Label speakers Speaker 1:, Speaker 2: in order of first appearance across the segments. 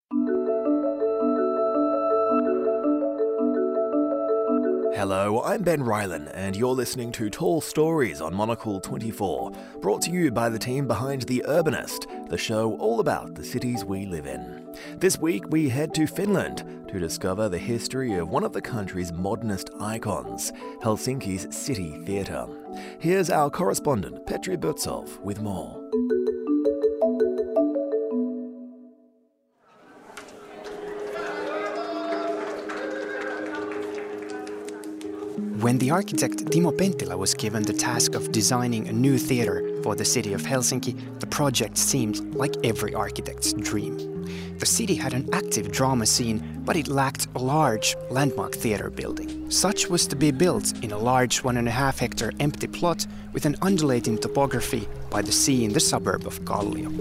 Speaker 1: Hello, I'm Ben Rylan, and you're listening to Tall Stories on Monocle 24, brought to you by the team behind The Urbanist, the show all about the cities we live in. This week we head to Finland to discover the history of one of the country's modernist icons, Helsinki's City Theatre. Here's our correspondent Petri Butsov with more.
Speaker 2: When the architect Timo Penttilä was given the task of designing a new theatre for the city of Helsinki, the project seemed like every architect's dream. The city had an active drama scene, but it lacked a large landmark theatre building. Such was to be built in a large 1.5-hectare empty plot with an undulating topography by the sea in the suburb of Kallio.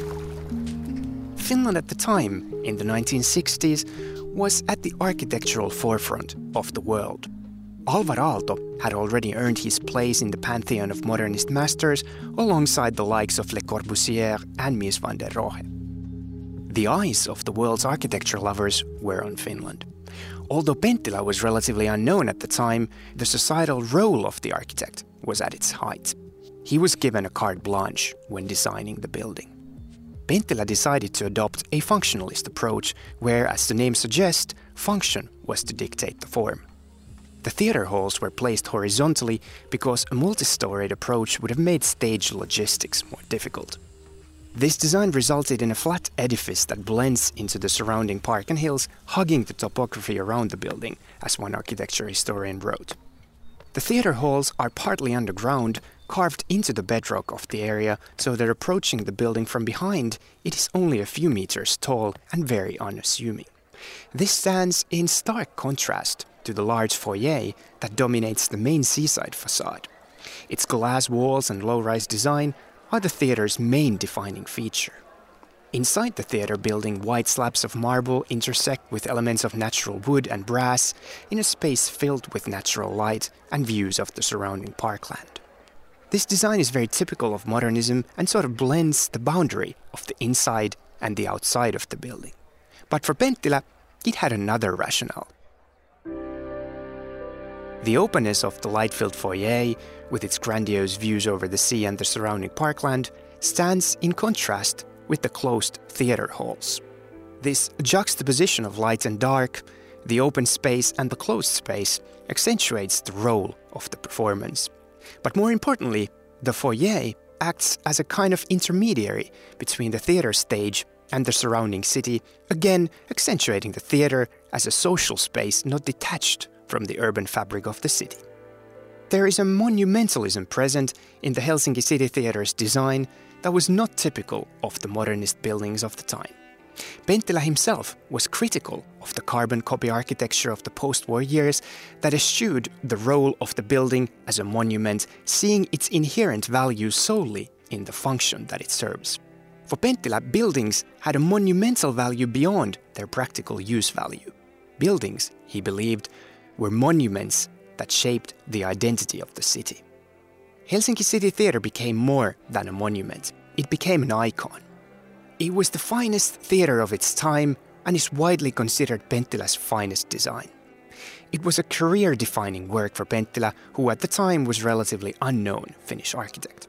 Speaker 2: Finland at the time, in the 1960s, was at the architectural forefront of the world. Alvar Aalto had already earned his place in the pantheon of modernist masters alongside the likes of Le Corbusier and Mies van der Rohe. The eyes of the world's architecture lovers were on Finland. Although Penttilä was relatively unknown at the time, the societal role of the architect was at its height. He was given a carte blanche when designing the building. Penttilä decided to adopt a functionalist approach where, as the name suggests, function was to dictate the form. The theatre halls were placed horizontally because a multi-storied approach would have made stage logistics more difficult. This design resulted in a flat edifice that blends into the surrounding park and hills, hugging the topography around the building, as one architecture historian wrote. The theatre halls are partly underground, carved into the bedrock of the area, so that approaching the building from behind, it is only a few meters tall and very unassuming. This stands in stark contrast to the large foyer that dominates the main seaside facade. Its glass walls and low-rise design are the theatre's main defining feature. Inside the theatre building, white slabs of marble intersect with elements of natural wood and brass in a space filled with natural light and views of the surrounding parkland. This design is very typical of modernism and sort of blends the boundary of the inside and the outside of the building. But for Penttilä, it had another rationale. The openness of the light-filled foyer, with its grandiose views over the sea and the surrounding parkland, stands in contrast with the closed theatre halls. This juxtaposition of light and dark, the open space and the closed space, accentuates the role of the performance. But more importantly, the foyer acts as a kind of intermediary between the theatre stage and the surrounding city, again accentuating the theatre as a social space not detached from the urban fabric of the city. There is a monumentalism present in the Helsinki City Theatre's design that was not typical of the modernist buildings of the time. Penttilä himself was critical of the carbon copy architecture of the post-war years that eschewed the role of the building as a monument, seeing its inherent value solely in the function that it serves. For Penttilä, buildings had a monumental value beyond their practical use value. Buildings, he believed, were monuments that shaped the identity of the city. Helsinki City Theatre became more than a monument. It became an icon. It was the finest theatre of its time and is widely considered Penttilä's finest design. It was a career-defining work for Penttilä, who at the time was relatively unknown Finnish architect.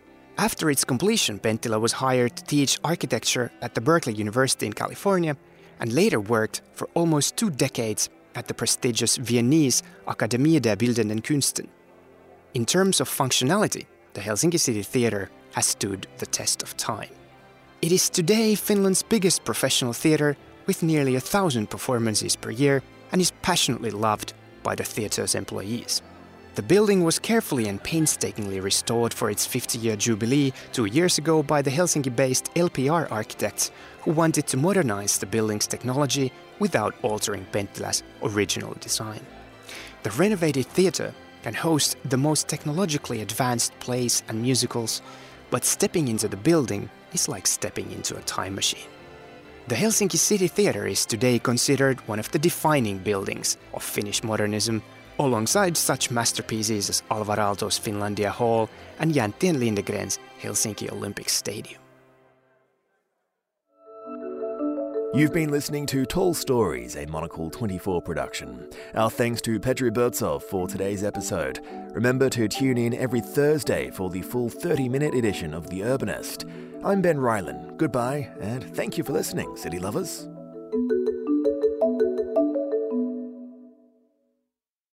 Speaker 2: After its completion, Penttilä was hired to teach architecture at the Berkeley University in California and later worked for almost 2 decades at the prestigious Viennese Akademie der Bildenden Künsten. In terms of functionality, the Helsinki City Theatre has stood the test of time. It is today Finland's biggest professional theatre with nearly 1,000 performances per year and is passionately loved by the theatre's employees. The building was carefully and painstakingly restored for its 50-year jubilee 2 years ago by the Helsinki-based LPR architects who wanted to modernize the building's technology without altering Penttilä's original design. The renovated theatre can host the most technologically advanced plays and musicals, but stepping into the building is like stepping into a time machine. The Helsinki City Theatre is today considered one of the defining buildings of Finnish modernism, alongside such masterpieces as Alvar Aalto's Finlandia Hall and Jänttien Lindegren's Helsinki Olympic Stadium.
Speaker 1: You've been listening to Tall Stories, a Monocle 24 production. Our thanks to Petri Burtsov for today's episode. Remember to tune in every Thursday for the full 30-minute edition of The Urbanist. I'm Ben Ryland. Goodbye, and thank you for listening, city lovers.